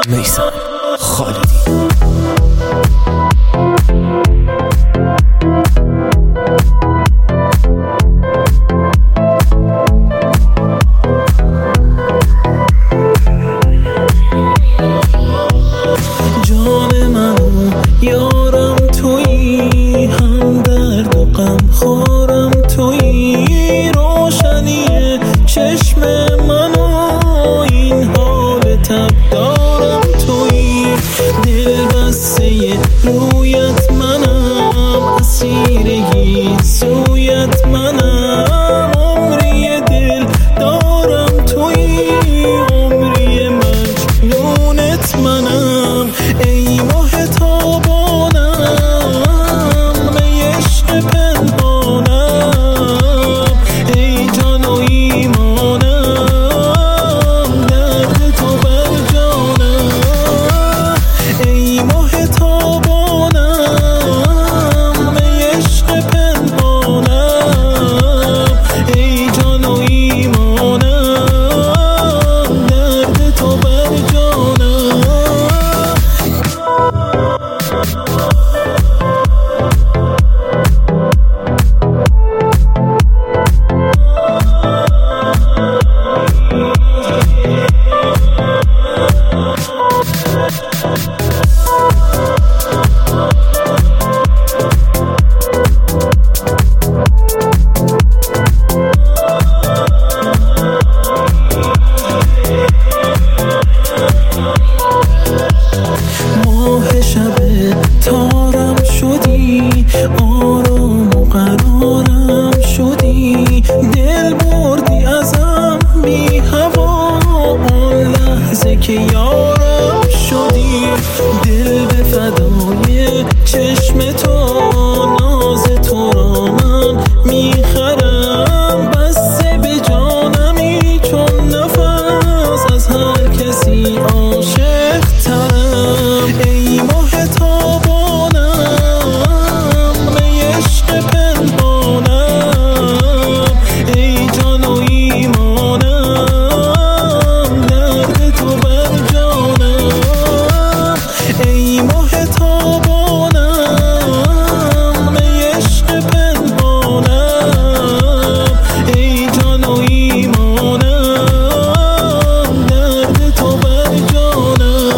میثم خالدی. جان منو یارم تویی، هم درد و غم خورم تویی، روشنی چشم منو این حال تب دارم تویی، دل بسته رویت منم، اسیرگی سویت منم، عمری دل دارم تویی، عمری مجنونت منم، ای ماه تابانم، ای عشق پنهانم، ای جان و ایمانم، درد تو بر جانم، ای ماه تابانم، ای عشق پنهانم، ای جان و ایمانم، درد تو بر جانم. ماه شب تارم شدی، آرام و قرارم شدی، دل بردی ازم بی هوا، آن لحظه که یارم شدی، دل به فدای چشم تو، ناز تو را من میخرم، بسته به جانمی چون نفس، از هر کسی عاشق ترم، ای ماه تابانم، ای عشق پنهانم، ای جان و ایمانم، درد تو بر جانم، ای ماه تابانم، ای عشق پنهانم، ای جان و ایمانم، درد تو بر جانم.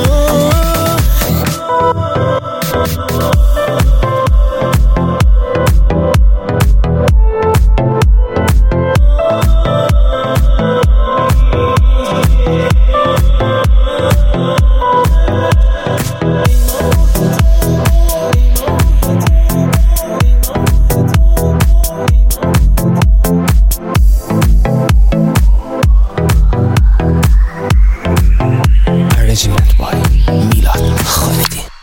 Arrangement by میلاد خالدی.